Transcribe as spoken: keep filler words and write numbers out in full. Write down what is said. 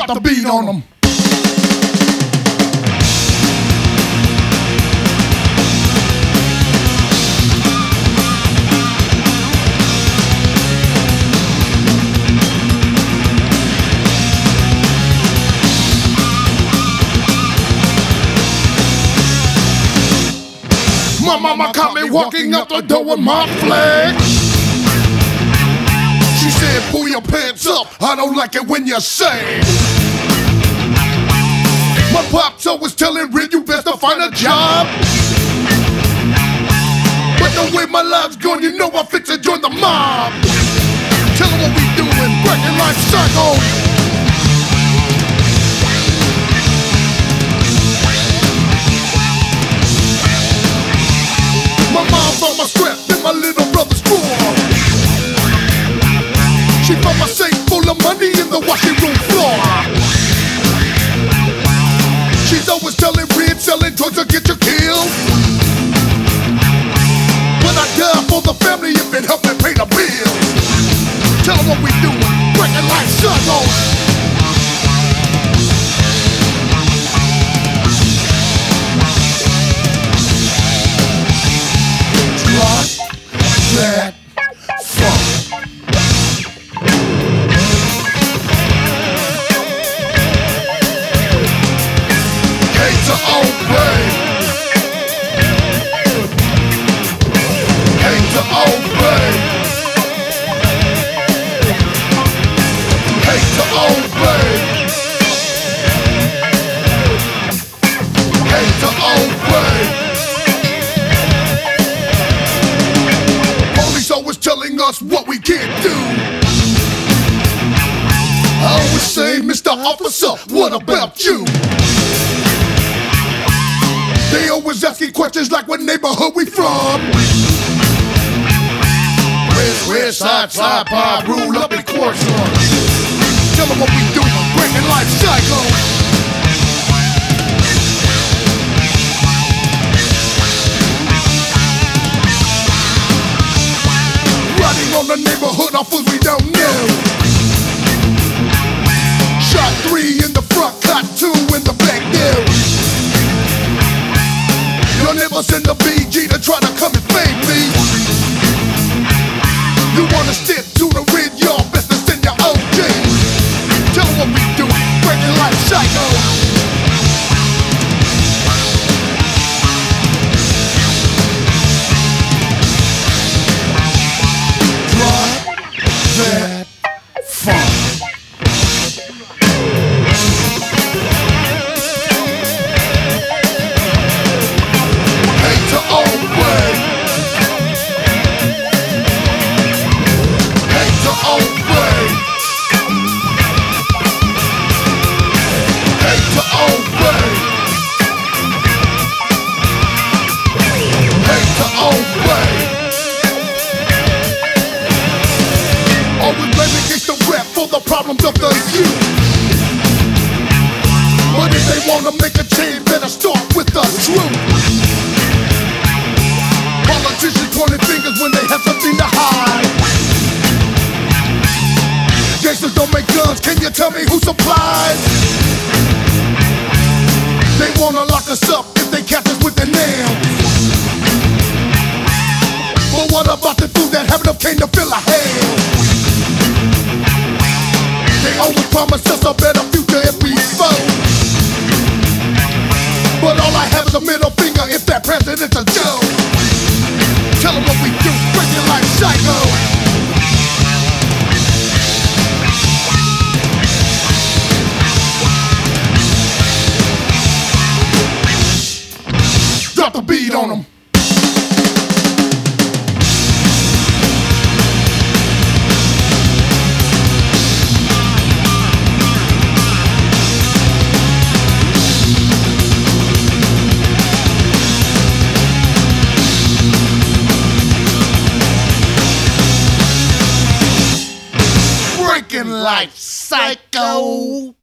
Drop the beat on them. My mama caught me walking out the door with my flag. She said, pull your pants up, I don't like it when you say. My pops always telling Red, you best to find a job. But the way my life's going, you know I fit to join the mob. Tell them what we doing, breaking life cycles. My mom found my strap in my little brother's drawer. She found my safe full of money in the washing room floor. She's always telling Red, selling drugs will get you killed. But I die for the family if it help me pay the bills. Tell them what we doing, breaking life cycles. That funk. Hate to obey. Hate to obey. Hate to obey. Hate to obey. Always telling us what we can't do. I always say, Mister Officer, what about you? They always asking questions like what neighborhood we from. West, west side, side, pop, rule up in Corson. Tell them what we do, breaking life cycles. On the neighborhood off fools we don't know. Shot three in the front, caught two in the back there. Your neighbor send the B G to try to come and fade me. You wanna stick to the red, y'all best to send your O G. Tell them what we do, breaking life cycles. That funk. Hate to obey. Hate to obey. Hate to obey. Hate to obey. Always blaming against the rap for the problems of the youth. But if they wanna make a change, better start with the truth. Politicians pointing fingers when they have something to hide. Gangsters don't make guns, can you tell me who supplies? They wanna lock us up if they catch us with their nails. But what about the dudes that haven't obtained the bill of hell? They always promise us a better future if we vote. But all I have is a middle finger if that president's a joke. Tell them what we do, break your life cycle. Drop the beat on them. Life psycho.